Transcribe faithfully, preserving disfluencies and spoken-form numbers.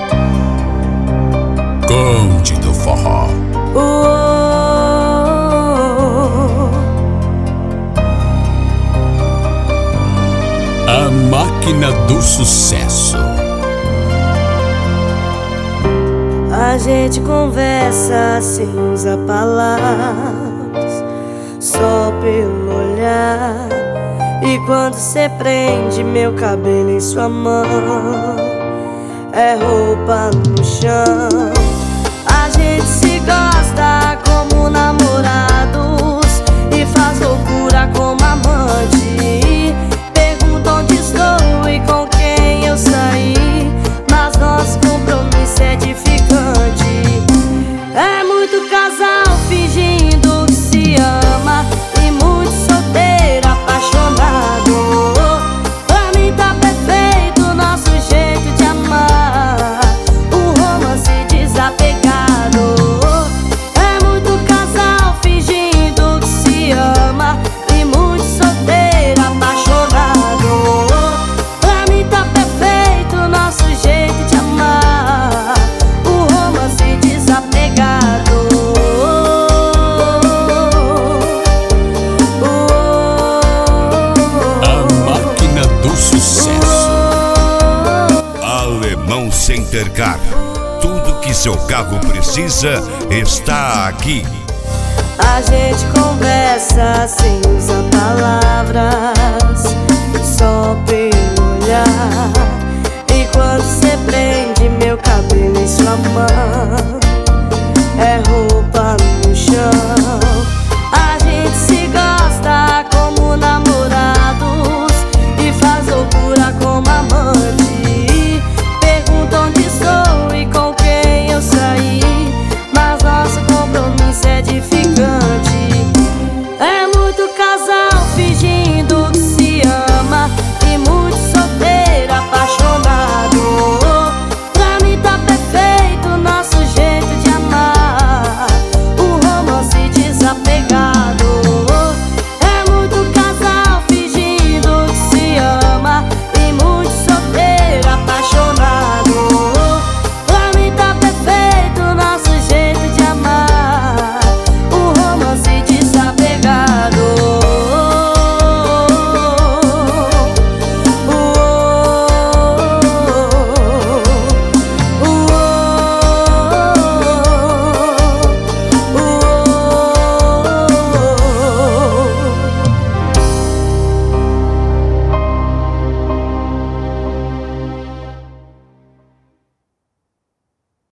Conde do Forró. Oh, A máquina do sucesso. a gente conversa sem usar palavras, só pelo olhar. E quando cê prende meu cabelo em sua mão, é roupa no chão. A gente se gosta como namorados e faz loucura como amante. Pergunta onde estou e com quem eu saí, mas nosso compromisso é edificante. É muito casal fingindo que se ama e muito solteiro apaixonado. Pra mim tá perfeito o nosso jeito de amar, um romance desapegado. É muito casal fingindo que se ama e muito solteiro apaixonado. Pra mim tá perfeito o nosso jeito de amar, um romance desapegado. A máquina do sucesso. Alemão Center Car. Tudo que seu carro precisa está aqui. A gente conversa sem usar palavras, só pelo olhar. E quando cê prende meu cabelo em sua mão, é roupa